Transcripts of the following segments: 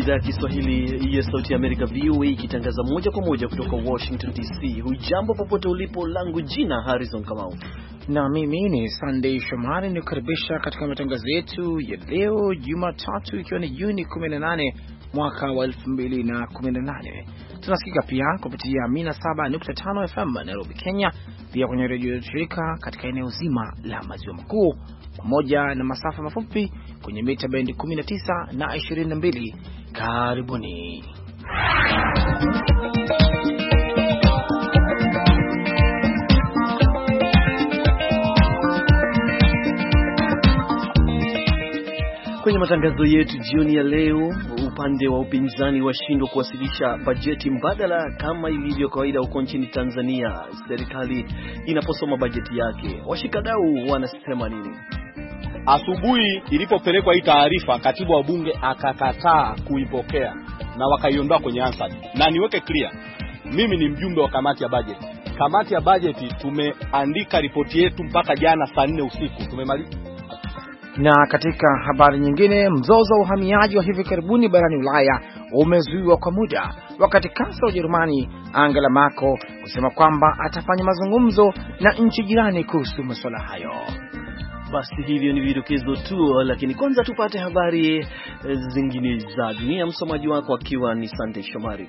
idhaa ya Kiswahili ya Sauti ya Amerika, VOA, ikitangaza moja kwa moja kutoka Washington DC. Hujambo popote ulipo, langu jina Harrison Kamau. Na mimi ni Sunday Shomari, nikukaribisha katika matangazo yetu ya leo Jumatatu, ikiwa ni Juni 18 mwaka wa 2018. Tunasikika pia kupitia 107.5 FM Nairobi, Kenya, pia kwenye redio shirika katika eneo zima la Maziwa Makuu, pamoja na masafa mafupi kwenye mita bendi 19 na 22. Karibuni. Kwenye matangazo yetu jioni ya leo, upande wa upinzani washindwa kuwasilisha bajeti mbadala kama ilivyo kawaida huko nchini Tanzania serikali inaposoma bajeti yake. Washikadau wanasema nini? Asubuhi ilipopelekwa hii taarifa, katibu wa bunge akakataa kuipokea na wakaiondoa kwenye answer. Na niweke clear, mimi ni mjumbe wa kamati ya bajeti. Kamati ya bajeti tumeandika ripoti yetu mpaka jana saa 4 usiku tumemaliza. Na katika habari nyingine, mzozo wa uhamiaji wa hivi karibuni barani Ulaya umezuiwa kwa muda, wakati kansela wa Ujerumani Angela Merkel kusema kwamba atafanya mazungumzo na nchi jirani kuhusu masuala hayo. Basi hivyo ni vidokezo tu, lakini kwanza tupate habari zingine za dunia. Msomaji wako akiwa ni Sunday Shomari.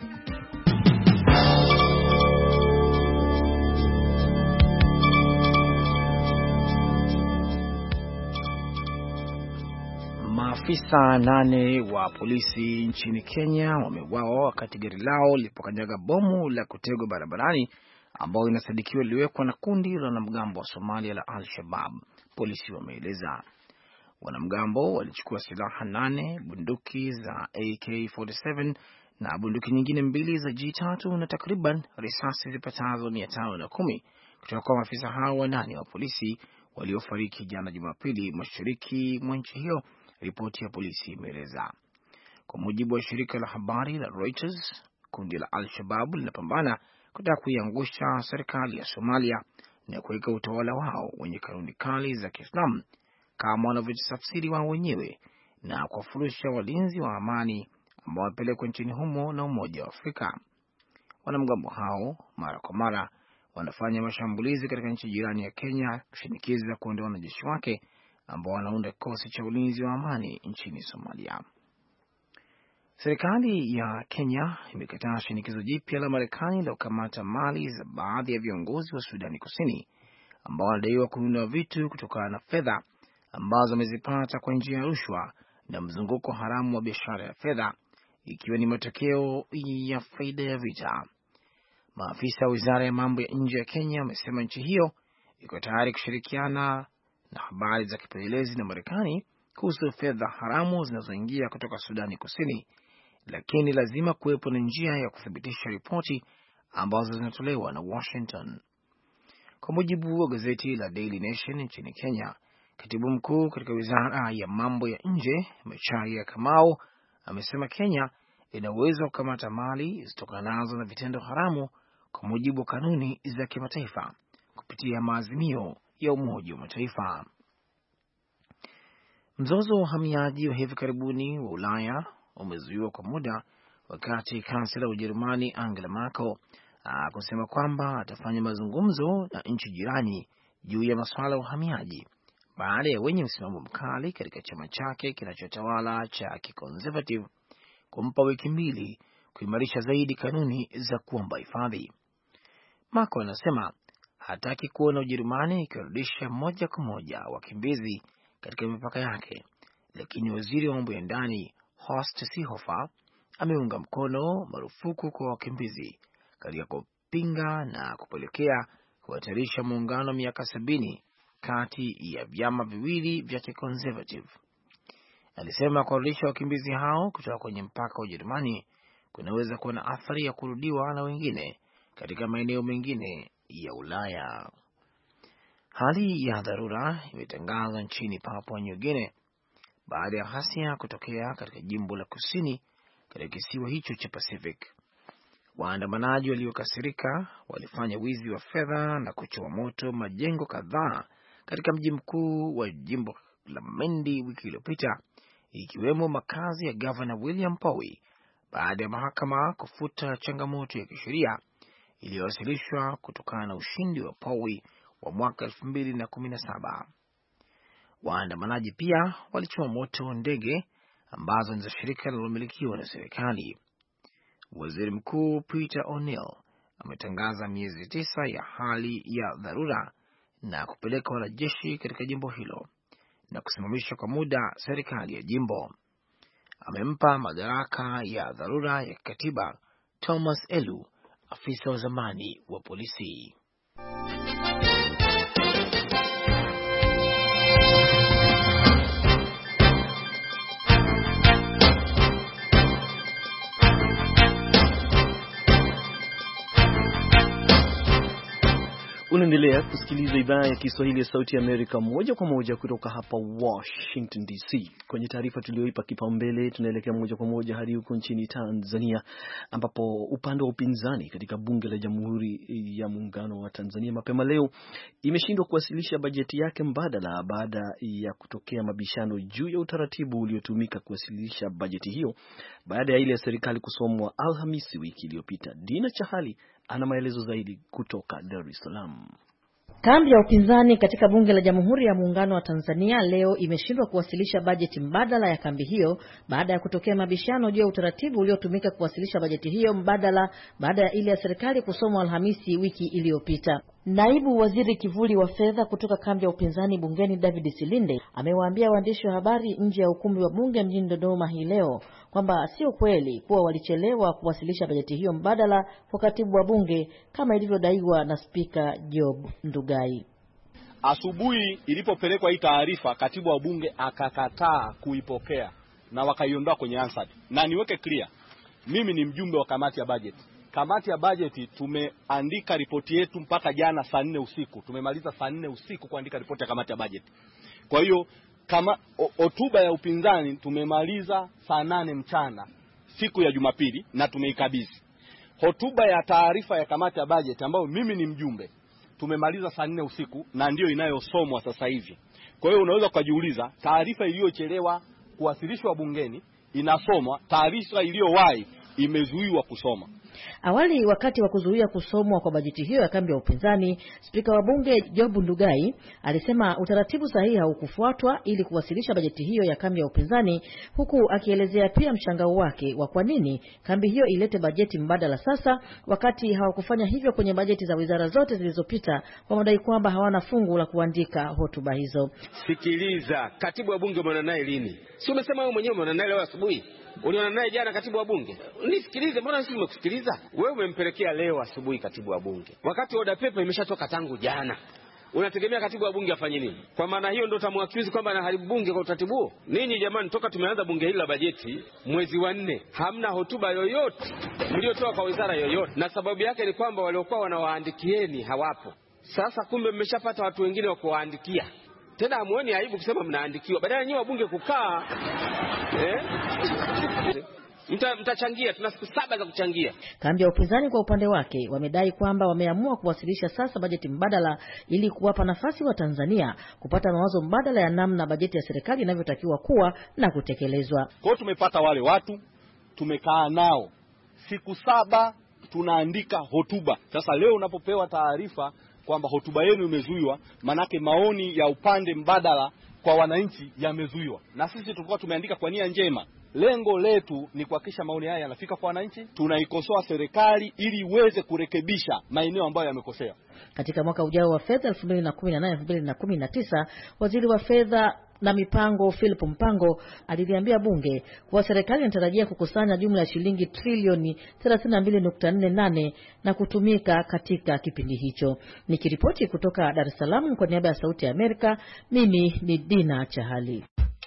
Maafisa 8 wa polisi nchini Kenya wameuawa wakati gari lao lilipokanyaga bomu la kutegwa barabarani ambao inasadikiwa liliwekwa na kundi la wanamgambo wa Somalia la Al-Shabaab. Polisi wameeleza wanamgambo walichukua silaha 8, bunduki za AK-47 na bunduki nyingine 2 za G3 na takriban risasi zipatazo 510 kutoka kwa maafisa hao 8 wa polisi waliofariki jana Jumapili mashariki mwa nchi hiyo, ripoti ya polisi imeeleza. Kwa mujibu wa shirika la habari la Reuters, kundi la Al-Shabaab linapambana kutaka kuiangusha serikali ya Somalia na kuweka utawala wao wenye kanuni kali za Kiislamu kama wanavyotafsiri wao wenyewe, na kuwafurusha walinzi wa amani ambao wamepelekwa nchini humo na Umoja wa Afrika. Wanamgambo hao mara kwa mara wanafanya mashambulizi katika nchi jirani ya Kenya kushinikiza kuondoa wanajeshi wake ambao wanaunda kikosi cha ulinzi wa amani nchini Somalia. Serikali ya Kenya imekataa shinikizo jipya la Marekani la kukamata mali za baadhi ya viongozi wa Sudani Kusini ambao wanadaiwa kununua vitu kutokana na fedha ambazo wamezipata kwa njia ya rushwa na mzunguko haramu wa biashara ya fedha, ikiwa ni matokeo ya faida ya vita. Maafisa wa Wizara ya Mambo ya Nje ya Kenya wamesema nchi hiyo iko tayari kushirikiana na habari za kipelelezi na Marekani kuhusu fedha haramu zinazoingia kutoka Sudani Kusini, lakini lazima kuwepo na njia ya kuthibitisha ripoti ambazo zinatolewa na Washington. Kwa mujibu wa gazeti la Daily Nation nchini Kenya, katibu mkuu katika Wizara ya Mambo ya Nje Macharia Kamau amesema Kenya ina uwezo wa kukamata mali zitokanazo na vitendo haramu kwa mujibu wa kanuni za kimataifa kupitia maazimio ya Umoja wa Mataifa. Mzozo wa uhamiaji wa hivi karibuni wa Ulaya umezuiwa kwa muda, wakati kansela wa Ujerumani Angela Merkel kusema kwamba atafanya mazungumzo na nchi jirani juu ya masuala ya uhamiaji baada ya wenye msimamo mkali katika chama chake kinachotawala cha kiconservative kumpa wiki 2 kuimarisha zaidi kanuni za kuomba hifadhi. Merkel anasema hataki kuona Ujerumani ikirudisha moja kwa moja wakimbizi katika mipaka yake, lakini waziri wa mambo ya ndani Horst Seehofer ameunga mkono marufuku kwa wakimbizi katika kupinga na kupelekea kuhatarisha muungano miaka 70 kati ya vyama viwili vya kiconservative. Alisema kurudisha wakimbizi hao kutoka kwenye mpaka wa Ujerumani kunaweza kuwa na athari ya kurudiwa na wengine katika maeneo mengine ya Ulaya. Hali ya dharura imetangazwa nchini Papua New Guinea baada ya ghasia kutokea katika jimbo la kusini katika kisiwa hicho cha Pacific. Waandamanaji waliokasirika walifanya wizi wa fedha na kuchoma moto majengo kadhaa katika mji mkuu wa jimbo la Mendi wiki iliyopita, ikiwemo makazi ya Governor William Powey baada ya mahakama kufuta changamoto ya kisheria iliyowasilishwa kutokana na ushindi wa Powey wa mwaka 2017. Waandamanaji pia walichoma moto ndege ambazo ni za shirika linalomilikiwa na serikali. Waziri Mkuu Peter O'Neill ametangaza miezi 9 ya hali ya dharura na kupeleka wanajeshi katika jimbo hilo na kusimamisha kwa muda serikali ya jimbo. Amempa madaraka ya dharura ya katiba Thomas Elu, afisa wa zamani wa polisi. Unaendelea kusikiliza idhaa ya Kiswahili ya Sauti ya Amerika moja kwa moja kutoka hapa Washington DC. Kwenye taarifa tulioipa kipaumbele, tunaelekea moja kwa moja hadi huko nchini Tanzania, ambapo upande wa upinzani katika bunge la Jamhuri ya Muungano wa Tanzania mapema leo imeshindwa kuwasilisha bajeti yake mbadala baada ya kutokea mabishano juu ya utaratibu uliotumika kuwasilisha bajeti hiyo baada ya ile ya serikali kusomwa Alhamisi wiki iliyopita. Dina Chahali ana maelezo zaidi kutoka Dar es Salaam. Kambi ya upinzani katika bunge la Jamhuri ya Muungano wa Tanzania leo imeshindwa kuwasilisha bajeti mbadala ya kambi hiyo baada ya kutokea mabishano juu ya utaratibu uliotumika kuwasilisha bajeti hiyo mbadala baada ya ile ya serikali kusomwa Alhamisi wiki iliyopita. Naibu Waziri Kivuli wa Fedha kutoka kambi ya upinzani bungeni David Silinde amewaambia waandishi wa habari nje ya ukumbi wa bunge mjini Dodoma hii leo kwamba sio kweli kuwa walichelewa kuwasilisha bajeti hiyo mbadala kwa katibu wa bunge kama ilivyodaiwa na Spika Job Ndugai. Asubuhi ilipopelekwa hii taarifa, katibu wa bunge akakataa kuipokea na wakaiondoa kwenye Hansard. Na niweke clear, mimi ni mjumbe wa kamati ya bajeti. Kamati ya bajeti tumeandika ripoti yetu mpaka jana saa 4 usiku. Tumemaliza saa 4 usiku kuandika ripoti ya kamati ya bajeti. Kwa hiyo kama hotuba ya upinzani tumemaliza saa 8 mchana siku ya Jumapili na tumeikabidhi. Hotuba ya taarifa ya kamati ya bajeti ambayo mimi ni mjumbe tumemaliza saa 4 usiku na ndio inayosomwa sasa hivi. Kwa hiyo unaweza kujiuliza, taarifa iliyochelewa kuwasilishwa bungeni inasomwa, taarifa iliyowahi imezuiwa kusoma. Awali wakati wa kuzuia kusomwa kwa bajeti hiyo ya kambi ya upinzani, Spika wa bunge Job Ndugai alisema utaratibu sahihi haukufuatwa ili kuwasilisha bajeti hiyo ya kambi ya upinzani, huku akielezea pia mshangao wake wa kwa nini kambi hiyo ilete bajeti mbadala sasa wakati hawakufanya hivyo kwenye bajeti za wizara zote zilizopita, kwa madai kwamba hawana fungu la kuandika hotuba hizo. Sikiliza, katibu wa bunge umeona naye lini? Si umesema wewe mwenyewe umeona naye leo asubuhi? Uliona naye jana katibu wa bunge? Nisikilize, mbona sisi nimekusikiliza? Wewe umempelekea leo asubuhi katibu wa bunge, wakati order paper imeshatoka tangu jana. Unategemea katibu wa bunge afanye nini? Kwa maana hiyo ndio utamwaccuse kwamba anaharibu bunge kwa utaratibu? Nini jamani, toka tumeanza bunge hili la bajeti mwezi wa 4 hamna hotuba yoyote mliotoa kwa wizara yoyote, na sababu yake ni kwamba waliokuwa wanawaandikieni hawapo. Sasa kumbe mmeshapata watu wengine wa kuwaandikia. Tena hamuoni aibu kusema mnaandikiwa badala nyinyi wabunge kukaa mtachangia, tuna siku 7 za kuchangia. Kambi ya upinzani kwa upande wake wamedai kwamba wameamua kuwasilisha sasa bajeti mbadala ili kuwapa nafasi wa Tanzania kupata mawazo mbadala ya namna bajeti ya serikali inavyotakiwa kuwa na kutekelezwa. Kwa hiyo tumepata wale watu, tumekaa nao siku 7 tunaandika hotuba. Sasa leo unapopewa taarifa kwamba hotuba yenu imezuiwa, manake maoni ya upande mbadala kwa wananchi yamezuiwa. Na sisi tulikuwa tumeandika kwa nia njema. Lengo letu ni kuhakikisha maoni haya yanafika kwa wananchi. Tunaikosoa serikali ili iweze kurekebisha maeneo ambayo yamekosea. Katika mwaka ujao wa fedha 2018-2019, waziri wa fedha na mipango Philip Mpango aliliambia bunge kuwa serikali inatarajia kukusanya jumla ya shilingi trilioni 32.48 na kutumika katika kipindi hicho. Nikiripoti kutoka Dar es Salaam kwa niaba ya Sauti ya Amerika, mimi ni Dina Chahali.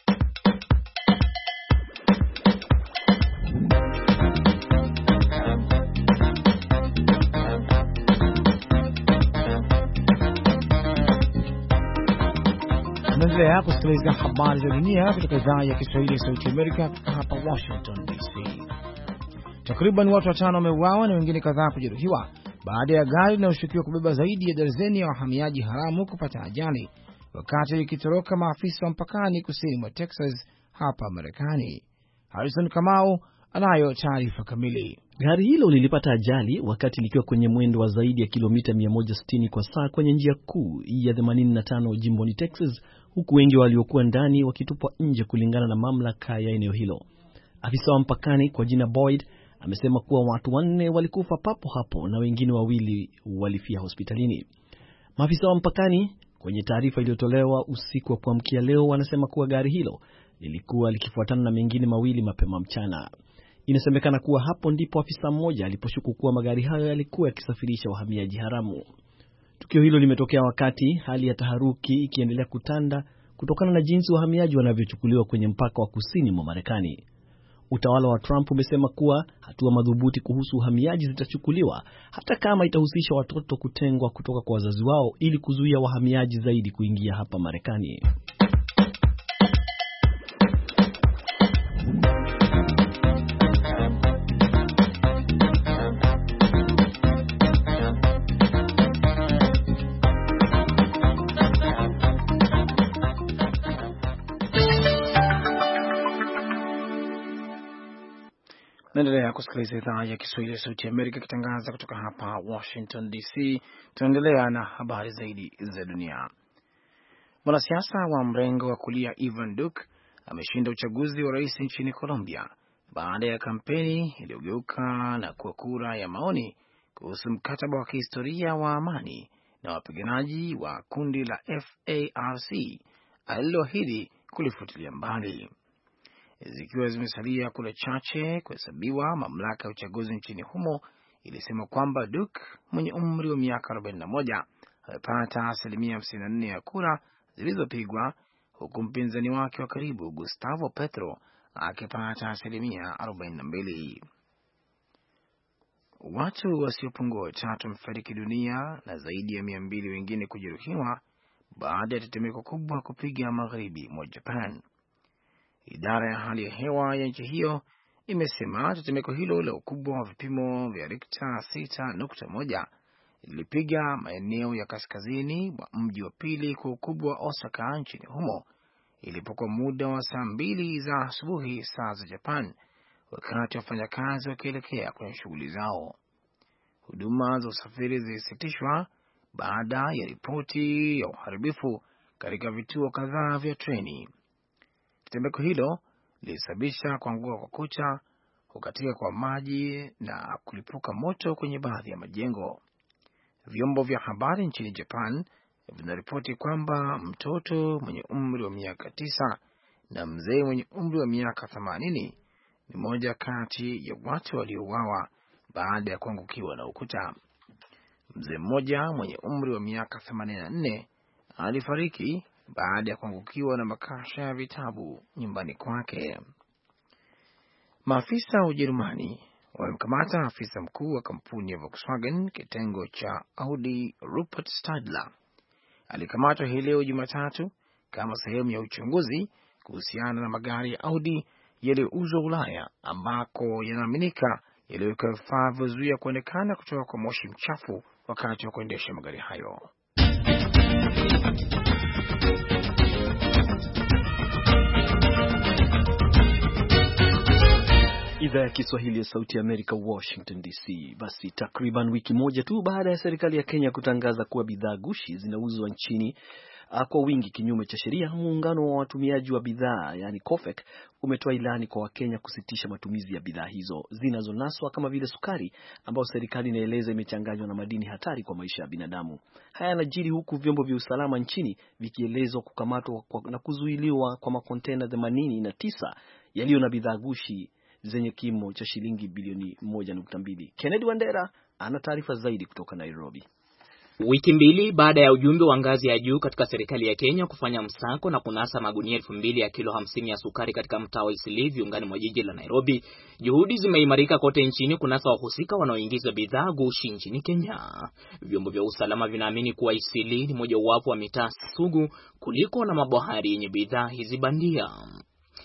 Tunaendelea kusikiliza habari za dunia kutoka idhaa ya Kiswahili ya Sauti ya Amerika hapa Washington DC. Takriban watu 5 wameuawa na wengine kadhaa kujeruhiwa baada ya gari linaloshukiwa kubeba zaidi ya darzeni ya wahamiaji haramu kupata ajali wakati likitoroka maafisa wa mpakani kusini mwa Texas hapa Marekani. Harrison Kamau anayo taarifa kamili. Gari hilo lilipata ajali wakati likiwa kwenye mwendo wa zaidi ya kilomita 160 kwa saa kwenye njia kuu ya 85 jimboni Texas, huku wengi waliokuwa ndani wakitupwa nje kulingana na mamlaka ya eneo hilo. Afisa wa mpakani kwa jina Boyd amesema kuwa watu 4 walikufa papo hapo na wengine 2 walifia hospitalini. Maafisa wa mpakani kwenye taarifa iliyotolewa usiku wa kuamkia leo wanasema kuwa gari hilo lilikuwa likifuatana na mengine 2 mapema mchana. Inasemekana kuwa hapo ndipo afisa mmoja aliposhuku kuwa magari hayo yalikuwa yakisafirisha wahamiaji haramu. Tukio hilo limetokea wakati hali ya taharuki ikiendelea kutanda kutokana na jinsi wahamiaji wanavyochukuliwa kwenye mpaka wa kusini mwa Marekani. Utawala wa Trump umesema kuwa hatua madhubuti kuhusu uhamiaji zitachukuliwa hata kama itahusisha watoto kutengwa kutoka kwa wazazi wao ili kuzuia wahamiaji zaidi kuingia hapa Marekani. Naendelea kusikiliza idhaa ya Kiswahili ya Sauti ya Amerika ikitangaza kutoka hapa Washington DC. Tunaendelea na habari zaidi za dunia. Mwanasiasa wa mrengo wa kulia Ivan Duque ameshinda uchaguzi wa rais nchini Colombia baada ya kampeni iliyogeuka na kuwa kura ya maoni kuhusu mkataba wa kihistoria wa amani na wapiganaji wa kundi la FARC aliloahidi kulifutilia mbali. Zikiwa zimesalia kura chache kuhesabiwa, mamlaka ya uchaguzi nchini humo ilisema kwamba Duque mwenye umri wa miaka 41 amepata 54% ya kura zilizopigwa, huku mpinzani wake wa karibu Gustavo Petro akipata 42%. Watu wasiopungua 3 wamefariki dunia na zaidi ya 200 wengine kujeruhiwa baada ya tetemeko kubwa kupiga magharibi mwa Japan. Idara ya hali ya hewa ya nchi hiyo imesema tetemeko hilo la ukubwa wa vipimo vya Richter 6.1 lilipiga maeneo ya kaskazini mwa mji wa pili kwa ukubwa wa Osaka nchini humo ilipokuwa muda wa saa 2 za asubuhi saa za Japan, wakati wafanyakazi wakielekea kwenye shughuli zao. Huduma za usafiri zilisitishwa baada ya ripoti ya uharibifu katika vituo kadhaa vya treni. Tetemeko hilo lilisababisha kuanguka kwa kuta, kukatika kwa maji na kulipuka moto kwenye baadhi ya majengo. Vyombo vya habari nchini Japan vinaripoti kwamba mtoto mwenye umri wa miaka 9 na mzee mwenye umri wa miaka 80 ni moja kati ya watu waliouawa baada ya kuangukiwa na ukuta. Mzee mmoja mwenye umri wa miaka 84 alifariki baada ya kuangukiwa na makasha ya vitabu nyumbani kwake. Maafisa wa Ujerumani wamemkamata afisa mkuu wa kampuni ya Volkswagen kitengo cha Audi Rupert Stadler. Alikamatwa hii leo Jumatatu kama sehemu ya uchunguzi kuhusiana na magari ya Audi yaliyouzwa Ulaya ambako yanaaminika yaliweka vifaa vya kuonekana kutoka kwa moshi mchafu wakati wa kuendesha magari hayo. Idhaa ya Kiswahili ya Sauti ya Amerika, Washington DC. Basi takriban wiki moja tu baada ya serikali ya Kenya kutangaza kuwa bidhaa gushi zinauzwa nchini kwa wingi kinyume cha sheria, muungano wa watumiaji wa bidhaa yani COFEC umetoa ilani kwa Wakenya kusitisha matumizi ya bidhaa hizo zinazonaswa kama vile sukari ambayo serikali inaeleza imechanganywa na madini hatari kwa maisha ya binadamu. Haya yanajiri huku vyombo vya usalama nchini vikielezwa kukamatwa na kuzuiliwa kwa makontena 89 yaliyo na bidhaa gushi zenye kimo cha shilingi bilioni 1.2. Kennedy Wandera ana taarifa zaidi kutoka Nairobi. Wiki mbili baada ya ujumbe wa ngazi ya juu katika serikali ya Kenya kufanya msako na kunasa magunia 2000 ya kilo 50 ya sukari katika mtaa wa Eastleigh viungani mwa jiji la Nairobi, juhudi zimeimarika kote nchini kunasa wahusika wanaoingiza bidhaa gushi nchini Kenya. Vyombo vya usalama vinaamini kuwa Eastleigh ni mojawapo wa mitaa sugu kuliko na mabohari yenye bidhaa hizi bandia.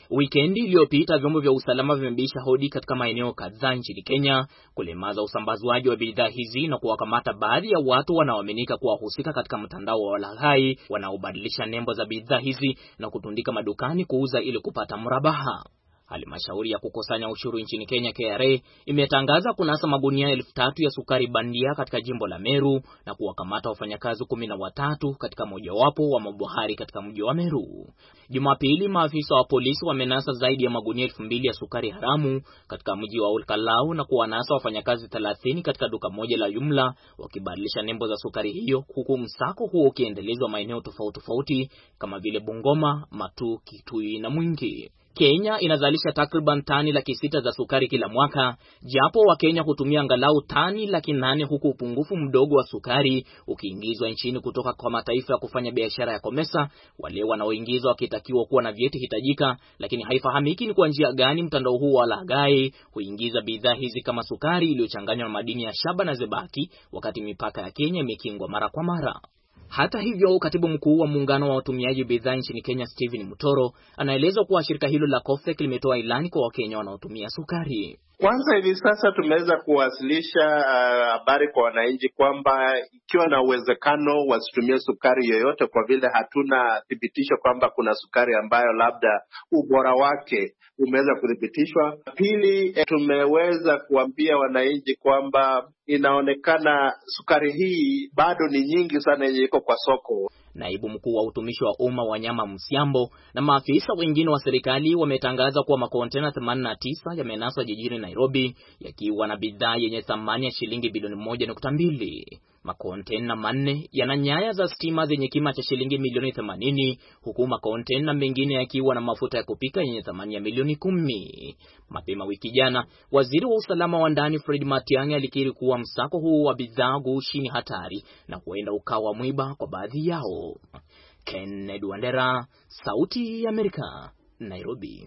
Wikendi iliyopita vyombo vya usalama vimebisha hodi katika maeneo kadhaa nchini Kenya kulemaza usambazwaji wa bidhaa hizi na kuwakamata baadhi ya watu wanaoaminika kuwa wahusika katika mtandao wa walaghai wanaobadilisha nembo za bidhaa hizi na kutundika madukani kuuza ili kupata mrabaha. Halmashauri ya kukusanya ushuru nchini Kenya KRA imetangaza kunasa magunia 3,000 ya sukari bandia katika jimbo la Meru na kuwakamata wafanyakazi 13 katika mojawapo wa mabohari katika mji wa Meru. Jumapili maafisa wa polisi wamenasa zaidi ya magunia 2,000 ya sukari haramu katika mji wa Olkalau na kuwanasa wafanyakazi 30 katika duka moja la jumla wakibadilisha nembo za sukari hiyo, huku msako huo ukiendelezwa maeneo tofauti kama vile Bungoma, Matu, Kitui na Mwingi. Kenya inazalisha takriban tani 600,000 za sukari kila mwaka, japo wa Kenya hutumia angalau tani 800,000, huku upungufu mdogo wa sukari ukiingizwa nchini kutoka kwa mataifa ya kufanya biashara ya Komesa, wale wanaoingizwa wakitakiwa kuwa na vyeti hitajika, lakini haifahamiki ni kwa njia gani mtandao huu wa laghai huingiza bidhaa hizi kama sukari iliyochanganywa na madini ya shaba na zebaki, wakati mipaka ya Kenya imekingwa mara kwa mara. Hata hivyo, katibu mkuu wa muungano wa watumiaji bidhaa nchini Kenya Stephen Mutoro anaeleza kuwa shirika hilo la COFEK limetoa ilani kwa Wakenya wanaotumia sukari. Kwanza hivi sasa tumeweza kuwasilisha habari kwa wananchi kwamba ikiwa na uwezekano wasitumie sukari yoyote kwa vile hatuna thibitisho kwamba kuna sukari ambayo labda ubora wake umeweza kuthibitishwa. Pili, tumeweza kuambia wananchi kwamba inaonekana sukari hii bado ni nyingi sana yenye iko kwa soko. Naibu mkuu wa utumishi wa umma Wanyama Msiambo na maafisa wengine wa serikali wametangaza kuwa makontena 89 yamenaswa jijini Nairobi yakiwa na bidhaa yenye thamani ya shilingi bilioni 1.2. Makontena 4 yana nyaya za stima zenye kima cha shilingi milioni 80, huku makontena mengine yakiwa na mafuta ya kupika yenye thamani ya milioni 10. Mapema wiki jana, waziri wa usalama wa ndani Fred Matiang'i alikiri kuwa msako huu wa bidhaa ghushi ni hatari na huenda ukawa mwiba kwa baadhi yao. Kennedy Wandera, Sauti ya Amerika, Nairobi.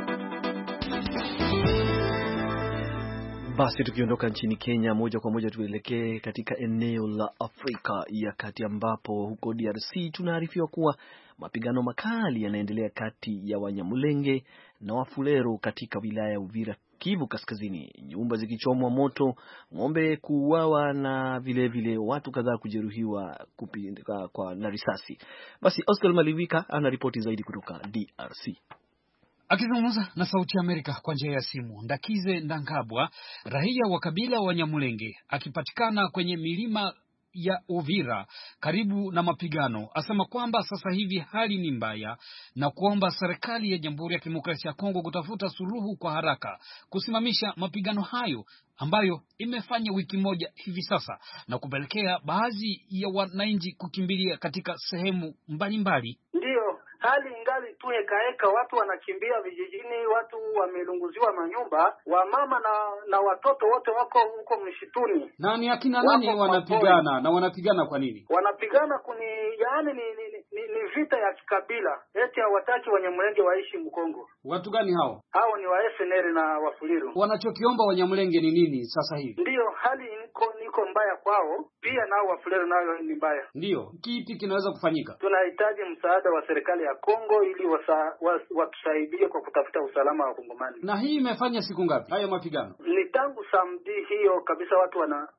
Basi tukiondoka nchini Kenya moja kwa moja tuelekee katika eneo la Afrika ya Kati, ambapo huko DRC tunaarifiwa kuwa mapigano makali yanaendelea kati ya Wanyamulenge na Wafulero katika wilaya ya Uvira, Kivu Kaskazini, nyumba zikichomwa moto, ng'ombe kuuawa na vile watu kadhaa kujeruhiwa na risasi. Basi Oscar Malivika ana ripoti zaidi kutoka DRC. Akizungumza na Sauti ya Amerika kwa njia ya simu, Ndakize Ndangabwa, raia wa kabila wa Nyamulenge akipatikana kwenye milima ya Uvira karibu na mapigano, asema kwamba sasa hivi hali ni mbaya na kuomba serikali ya Jamhuri ya Kidemokrasia ya Kongo kutafuta suluhu kwa haraka kusimamisha mapigano hayo ambayo imefanya wiki moja hivi sasa na kupelekea baadhi ya wananchi kukimbilia katika sehemu mbalimbali. Ndio hali ingali tu hekaeka, watu wanakimbia vijijini, watu wamelunguziwa manyumba, wamama na watoto wote wako huko msituni. Na ni akina nani wanapigana? Na wanapigana kwa nini? Wanapigana yaani ni vita ya kikabila. Eti hawataki Wanyamulenge waishi Mkongo. Watu gani hao? Hao ni wa FNL na Wafuliru. Wanachokiomba Wanyamulenge ni nini sasa hivi? Ndio hali niko mbaya kwao, pia nao Wafuliru nayo ni mbaya. Ndio, kipi kinaweza kufanyika? Tunahitaji msaada wa serikali ya Kongo ili watusaidie kwa kutafuta usalama wa Kongomani. Na hii imefanya siku ngapi hayo mapigano? Ni tangu samedi hiyo kabisa, watu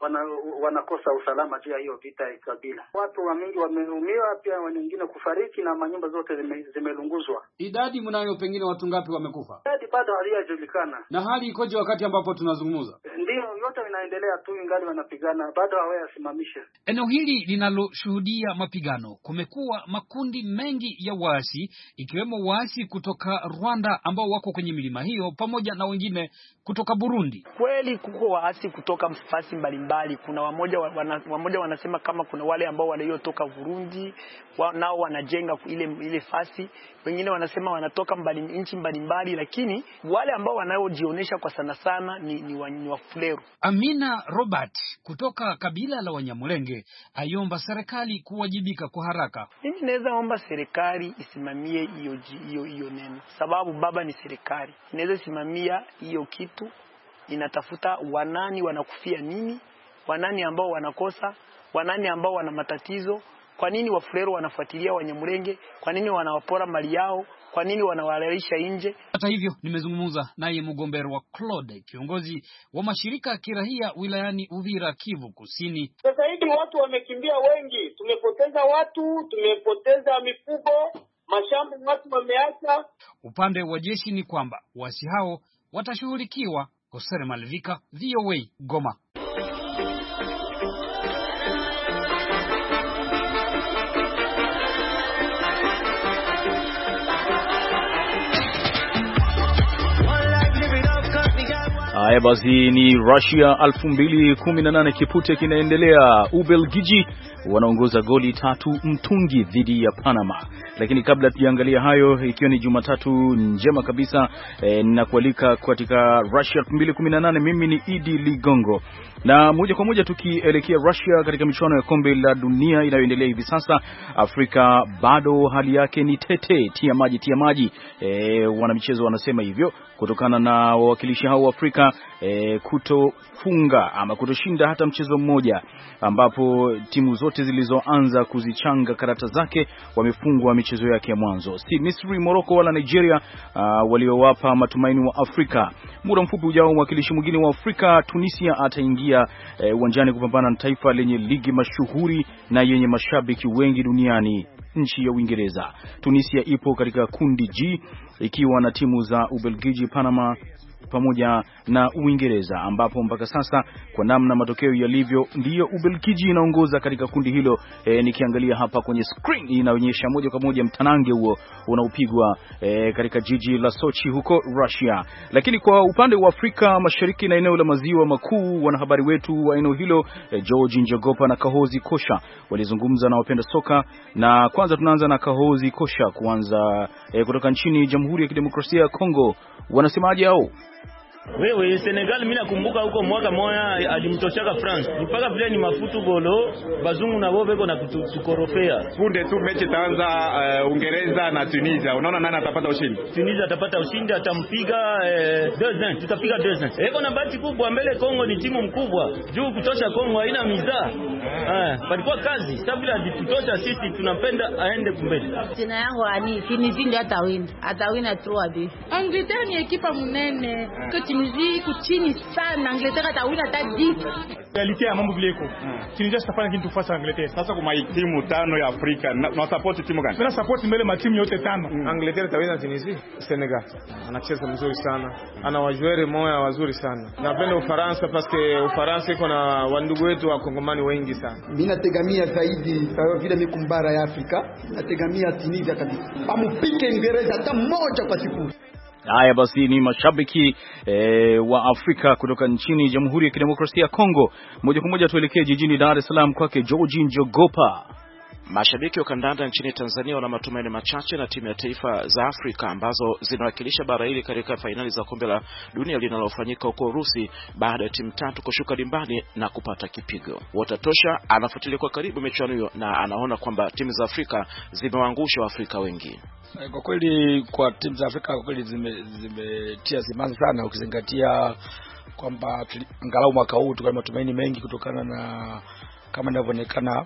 wanakosa usalama juu ya hiyo vita ya kabila. Watu wengi wameumiwa, pia wengine kufariki na manyumba zote zimelunguzwa. Idadi mnayo pengine watu ngapi wamekufa? Idadi bado haijulikana. Na hali ikoje wakati ambapo tunazungumza? Ndio, yote inaendelea tu ingali wanapigana, bado hawayasimamisha. Eneo hili linaloshuhudia mapigano kumekuwa makundi mengi ya waasi, ikiwemo waasi kutoka Rwanda ambao wako kwenye milima hiyo pamoja na wengine kutoka Burundi. Kweli kuko waasi kutoka mfasi mbalimbali. Kuna wamoja wanasema kama kuna wale ambao waliotoka Burundi nao wanajenga ile fasi. Wengine wanasema wanatoka nchi mbalimbali, lakini wale ambao wanaojionyesha kwa sana ni Wafuleru. Amina Robert kutoka kabila la Wanyamulenge aiomba serikali kuwajibika kwa haraka. Mimi naweza omba serikali isimamie hiyo neno, sababu baba ni serikali. Inaweza simamia hiyo kitu, inatafuta wanani wanakufia nini, wanani ambao wanakosa, wanani ambao wana matatizo. Kwa nini Wafuleru wanafuatilia Wanyamulenge? Kwa nini wanawapora mali yao? kwa nini wanawalalisha nje? Hata hivyo nimezungumza naye Mugomberwa Claude, kiongozi wa mashirika ya kirahia wilayani Uvira, Kivu Kusini. Sasa hivi watu wamekimbia wengi, tumepoteza watu, tumepoteza mifugo, mashamba watu wameacha. Upande wa jeshi ni kwamba waasi hao watashughulikiwa. Kosere Malvika, VOA, Goma. Haya basi, ni Russia 2018 kipute kinaendelea. Ubelgiji wanaongoza goli 3-0 dhidi ya Panama. Lakini kabla tujaangalia hayo, ikiwa ni Jumatatu njema kabisa, ninakualika katika Russia 2018. Mimi ni Idi Ligongo, na moja kwa moja tukielekea Russia katika michuano ya kombe la dunia inayoendelea hivi sasa. Afrika bado hali yake ni tete, tia maji. Wanamichezo wanasema hivyo kutokana na wawakilishi hao wa Afrika kutofunga ama kutoshinda hata mchezo mmoja, ambapo timu zote zilizoanza kuzichanga karata zake wamefungwa michezo yake ya mwanzo. Si Misri, Morocco wala Nigeria waliowapa matumaini wa Afrika. Muda mfupi ujao mwakilishi mwingine wa Afrika, Tunisia, ataingia uwanjani kupambana na taifa lenye ligi mashuhuri na yenye mashabiki wengi duniani, nchi ya Uingereza. Tunisia ipo katika kundi G ikiwa na timu za Ubelgiji, Panama pamoja na Uingereza, ambapo mpaka sasa kwa namna matokeo yalivyo ndiyo Ubelgiji inaongoza katika kundi hilo. Nikiangalia hapa kwenye screen inaonyesha moja kwa moja mtanange huo unaopigwa katika jiji la Sochi huko Russia. Lakini kwa upande wa Afrika Mashariki na eneo la Maziwa Makuu, wanahabari wetu wa eneo hilo George Njogopa na Kahozi Kosha walizungumza na wapenda soka, na kwanza tunaanza na Kahozi Kosha kuanza kutoka nchini Jamhuri ya Kidemokrasia ya Kongo. Wanasemaje hao? Wewe Senegal, mimi nakumbuka huko mwaka moja alimtoshaka France. Mpaka vile ni mafutu golo bazungu na wao beko na kutukorofea. Punde tu mechi itaanza Uingereza na Tunisia. Unaona nani atapata ushindi? Tunisia atapata ushindi, atampiga 2-0. Tutapiga 2-0. Eko na bahati kubwa mbele, Kongo ni timu mkubwa. Juu kutosha Kongo haina mizaa. Palikuwa kazi. Sabila ditutosha sisi tunapenda aende kumbele. Jina yangu ani Tunisia ndio atawina 3-2. Angleterre ni ekipa munene. Tunisia kuchini sana, Angleterre atawina hata 10. Reality ya mambo vile iko. Tunisia sitafanya kitu tofauti na Angleterre. Sasa kwa timu 5 ya Afrika na support timu gani? Tuna support mbele matimu yote 5. Angleterre tawina Tunisia. Senegal anacheza mzuri sana. Ana wajuere moya wazuri sana. Napenda Ufaransa paske Ufaransa iko na wandugu wetu wa Kongomani wengi sana. Mimi nategamia zaidi sawa vile mikumbara ya Afrika. Nategamia Tunisia kabisa. Pamupike Uingereza hata moja kwa sifuri. Haya basi, ni mashabiki wa Afrika kutoka nchini Jamhuri ya Kidemokrasia ya Kongo. Moja kwa moja tuelekee jijini Dar es Salaam kwake George Njogopa. Mashabiki wa kandanda nchini Tanzania wana matumaini machache na timu ya taifa za Afrika ambazo zinawakilisha bara hili katika fainali za kombe la dunia linalofanyika huko Urusi, baada ya timu 3 kushuka dimbani na kupata kipigo. Watatosha anafuatilia kwa karibu michuano hiyo na anaona kwamba timu za Afrika zimewaangusha Waafrika wengi. Kwa kweli kwa timu za Afrika kwa kweli zimetia simanzi sana, ukizingatia kwamba angalau mwaka huu tukana matumaini mengi kutokana na kama inavyoonekana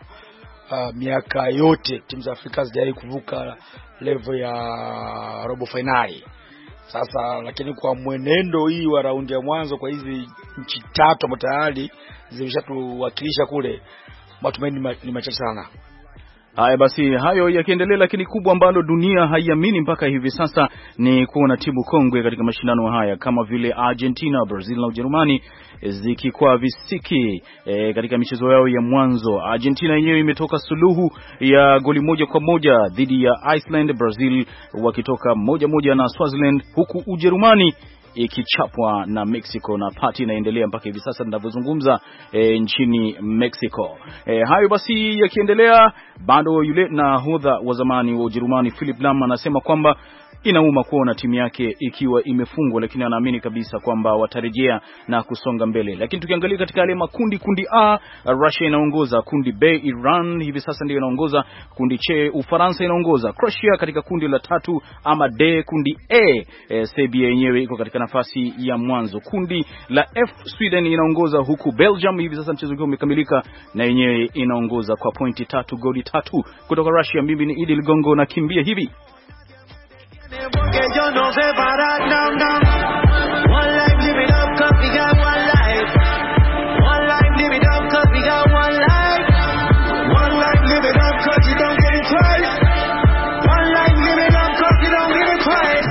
miaka yote timu za Afrika hazijawahi kuvuka level ya robo finali. Sasa lakini kwa mwenendo hii wa raundi ya mwanzo kwa hizi nchi 3 ambazo tayari zimeshatuwakilisha kule, matumaini ni machache sana. Haya basi, hayo yakiendelea, lakini kubwa ambalo dunia haiamini mpaka hivi sasa ni kuona timu kongwe katika mashindano haya kama vile Argentina, Brazil na Ujerumani zikikwa visiki katika michezo yao ya mwanzo. Argentina yenyewe imetoka suluhu ya goli 1-1 dhidi ya Iceland, Brazil wakitoka 1-1 na Swaziland, huku Ujerumani ikichapwa na Mexico, na party inaendelea mpaka hivi sasa ninavyozungumza nchini Mexico. Hayo basi yakiendelea, bado yule nahodha wa zamani wa Ujerumani Philipp Lahm anasema kwamba inauma kuona timu yake ikiwa imefungwa, lakini anaamini kabisa kwamba watarejea na kusonga mbele. Lakini tukiangalia katika yale makundi, kundi A Russia inaongoza, kundi B Iran hivi sasa ndio inaongoza, kundi C Ufaransa inaongoza, Croatia katika kundi la 3 ama D, kundi A Serbia yenyewe iko katika nafasi ya mwanzo, kundi la F Sweden inaongoza, huku Belgium hivi sasa mchezo wao umekamilika na yenyewe inaongoza kwa pointi 3, goli 3 kutoka Russia. Mimi ni Idi Ligongo na kimbia hivi. Porque yo no sé parar, no, no. One life, live it up, cause we got one life. One life, live it up, cause we got one life. One life, live it up, cause you don't get it twice. One life, live it up, cause you don't get it twice.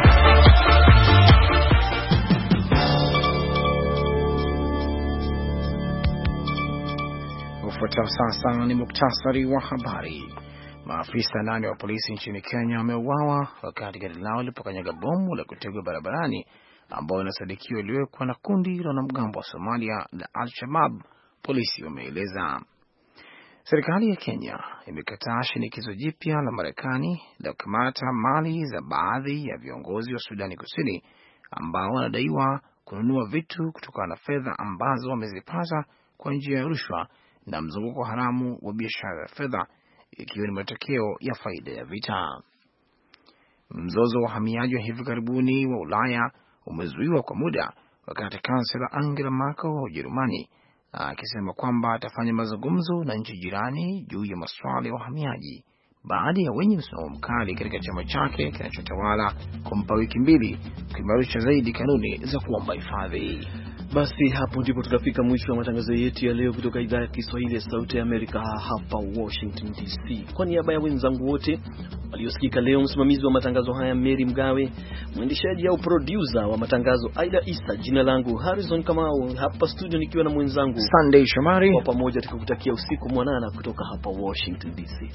Ufuatao sasa ni muktasari wa habari. Maafisa 8 wa polisi nchini Kenya wameuawa wakati gari lao lilipokanyaga bomu la kutegwa barabarani ambao inasadikiwa iliwekwa na kundi la wanamgambo wa Somalia la Al-Shabaab, polisi wameeleza. Serikali ya Kenya imekataa shinikizo jipya la Marekani la kukamata mali za baadhi ya viongozi wa Sudani Kusini ambao wanadaiwa kununua vitu kutokana na fedha ambazo wamezipata kwa njia ya rushwa na mzunguko haramu wa biashara ya fedha, ikiwa ni matokeo ya faida ya vita. Mzozo wa uhamiaji wa hivi karibuni wa Ulaya umezuiwa kwa muda wakati kansela Angela Merkel wa Ujerumani akisema kwamba atafanya mazungumzo na nchi jirani juu ya masuala ya uhamiaji baada ya wenye msimamo mkali katika chama chake kinachotawala kumpa wiki 2 kuimarisha zaidi kanuni za kuomba hifadhi. Basi hapo ndipo tutafika mwisho wa matangazo yetu ya leo kutoka idhaa ya Kiswahili ya Sauti ya Amerika hapa Washington DC. Kwa niaba ya wenzangu wote waliosikika leo, msimamizi wa matangazo haya Mary Mgawe, mwendeshaji au producer wa matangazo Aida Isa, jina langu Harrison Kamau, hapa studio nikiwa na mwenzangu Sunday Shomari, kwa pamoja tukikutakia usiku mwanana kutoka hapa Washington DC.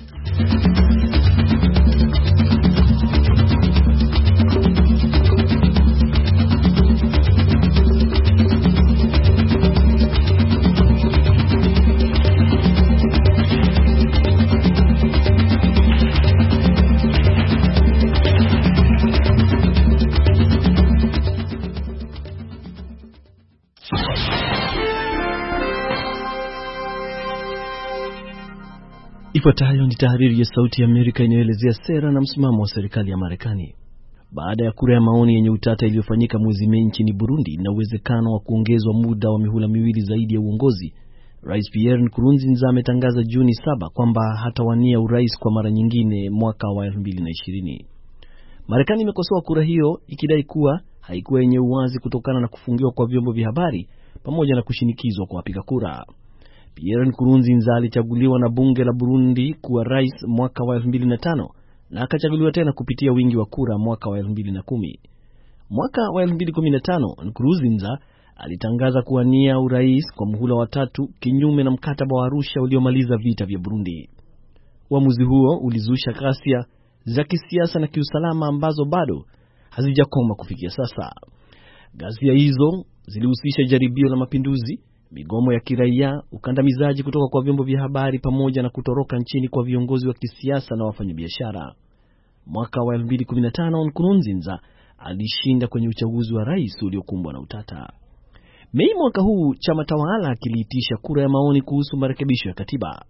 Ifuatayo ni tahariri ya Sauti ya Amerika inayoelezea sera na msimamo wa serikali ya Marekani. Baada ya kura ya maoni yenye utata iliyofanyika mwezi Mei nchini Burundi na uwezekano wa kuongezwa muda wa mihula 2 zaidi ya uongozi, Rais Pierre Nkurunziza ametangaza Juni 7 kwamba hatawania urais kwa mara nyingine mwaka wa 2020. Marekani imekosoa kura hiyo ikidai kuwa haikuwa yenye uwazi kutokana na kufungiwa kwa vyombo vya habari pamoja na kushinikizwa kwa wapiga kura. Pierre Nkurunziza alichaguliwa na bunge la Burundi kuwa rais mwaka wa 2005 na akachaguliwa tena kupitia wingi wa kura mwaka wa 2010. Mwaka wa 2015 Nkurunziza alitangaza kuwania urais kwa muhula wa 3 kinyume na mkataba wa Arusha uliomaliza vita vya Burundi. Uamuzi huo ulizusha ghasia za kisiasa na kiusalama ambazo bado hazijakoma kufikia sasa. Ghasia hizo zilihusisha jaribio la mapinduzi, migomo ya kiraia, ukandamizaji kutoka kwa vyombo vya habari pamoja na kutoroka nchini kwa viongozi wa kisiasa na wafanyabiashara. Mwaka wa 2015 Nkurunziza alishinda kwenye uchaguzi wa rais uliokumbwa na utata. Mei mwaka huu chama tawala kiliitisha kura ya maoni kuhusu marekebisho ya katiba.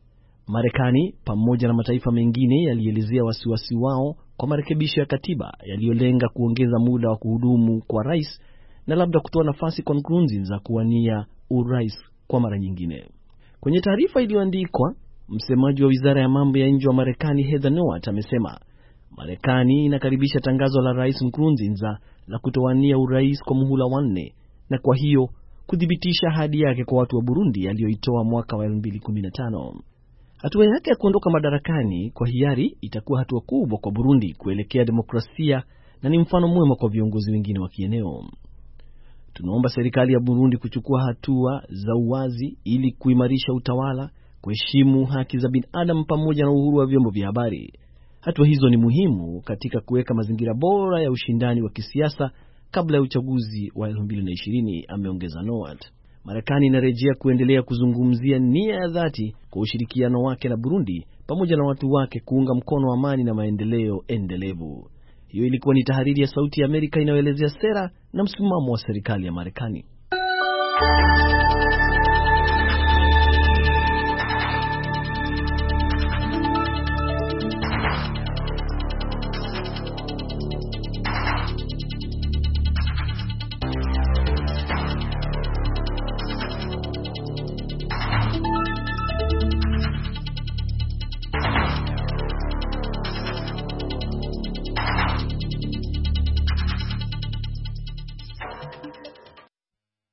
Marekani pamoja na mataifa mengine yalielezea wasiwasi wao kwa marekebisho ya katiba yaliyolenga kuongeza muda wa kuhudumu kwa rais na labda kutoa nafasi kwa Nkurunziza kuwania urais kwa mara nyingine. Kwenye taarifa iliyoandikwa, msemaji wa Wizara ya Mambo ya Nje wa Marekani Heather Nauert amesema Marekani inakaribisha tangazo la Rais Nkurunziza la kutowania urais kwa muhula wa 4 na kwa hiyo kudhibitisha ahadi yake kwa watu wa Burundi aliyoitoa mwaka wa 2015. Hatua yake ya kuondoka madarakani kwa hiari itakuwa hatua kubwa kwa Burundi kuelekea demokrasia na ni mfano mwema kwa viongozi wengine wa kieneo. Tunaomba serikali ya Burundi kuchukua hatua za uwazi ili kuimarisha utawala, kuheshimu haki za binadamu pamoja na uhuru wa vyombo vya habari. Hatua hizo ni muhimu katika kuweka mazingira bora ya ushindani wa kisiasa kabla ya uchaguzi wa 2020, ameongeza Nauert. Marekani inarejea kuendelea kuzungumzia nia ya dhati kwa ushirikiano wake na Burundi pamoja na watu wake kuunga mkono amani na maendeleo endelevu. Hiyo ilikuwa ni tahariri ya Sauti ya Amerika inayoelezea sera na msimamo wa serikali ya Marekani.